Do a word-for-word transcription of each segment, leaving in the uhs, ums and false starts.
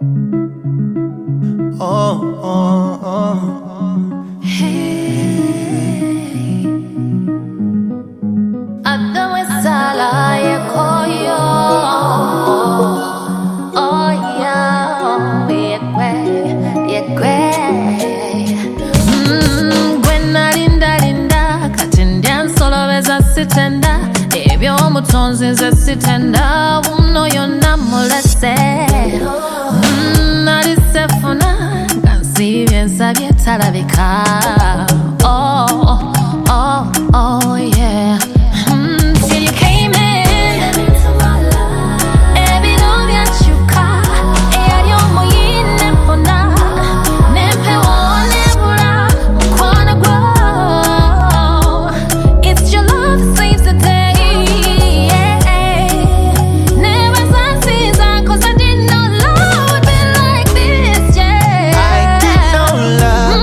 Oh, oh, oh. Hey, Adamu sala yekoyo. Oh yeah, yekwe, yekwe. Mm, gwena linda linda, katindian solo beza sitenda. Ebyo mutonzi nze sitenda, uno yonna mulese. Mm, alisefuna. Nsabye talabika. Oh, oh, oh, yeah. Mm, till you came in. Step into my life. Every know that you got. Eyo moyine pona. Nempe wone bura. Mukwana grow. It's your love that saves the day. Yeah. Never some season, cause I didn't know love would be like this, yeah. I did know love.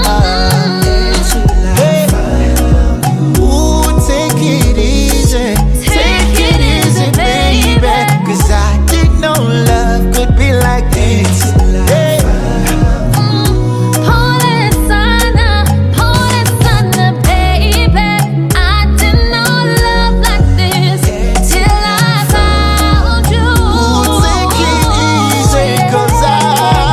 Hey. Ooh, take it easy. Take it easy, baby. Cause I didn't know love could be like this. Hey. Pole sana, pole sana, baby. I didn't know love like this till I found you. Ooh, take it easy, cause I,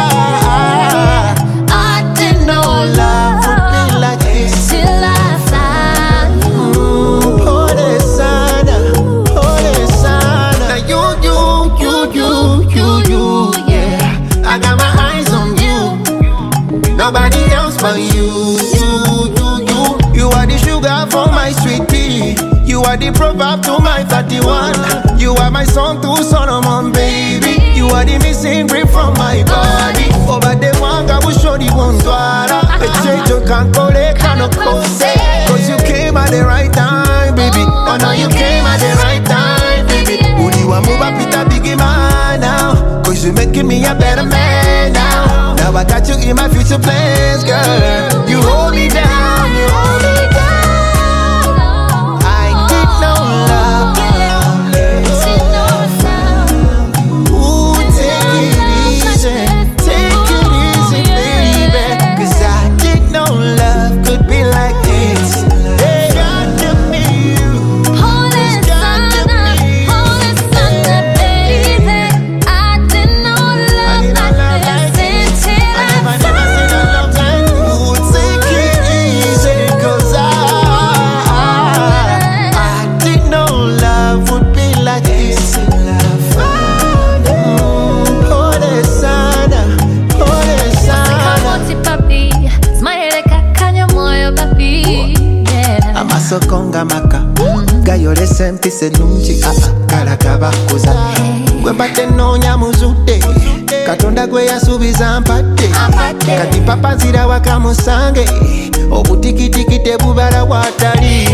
I didn't know love would be like this. till I found you. Pole sana, pole sana. Now you, you, you, you, you, you, yeah. I got my eyes on you. Nobody else but you, you, you, you. You are the sugar for my sweet tea. You are the proverb to my thirty-one. You are my song to Solomon, baby. You are the missing grip from my body. Over the one, I will show the one swara. A change you can't call it, cannot cause it. Cause you came at the right time, baby. Oh no, you came at the right time, baby. Would you want move up with a biggie man now? Cause you're making me a better man now. Now I got you in my future plans, girl. You hold me down, you hold me down. I did know love. Ooh, take it easy, take it easy, baby. Cause I did know love could be like this. Hey, got to be you. Pole sana, pole sana, baby. I didn't know love like this till I I never, never seen a love like you. Ooh, take it easy, cause I, I did know love would be like this. Mm, pole sana, pole sana. Kamoti papi, smile kakanya moyo papi, yeah. Amasokonga maka gayole sempise nungi aa kalakabakoza gwe mbadde noonya muzude katonda gwe yasuubiza mpadde kati papa nzira waka musange obutikitiki tebubala watali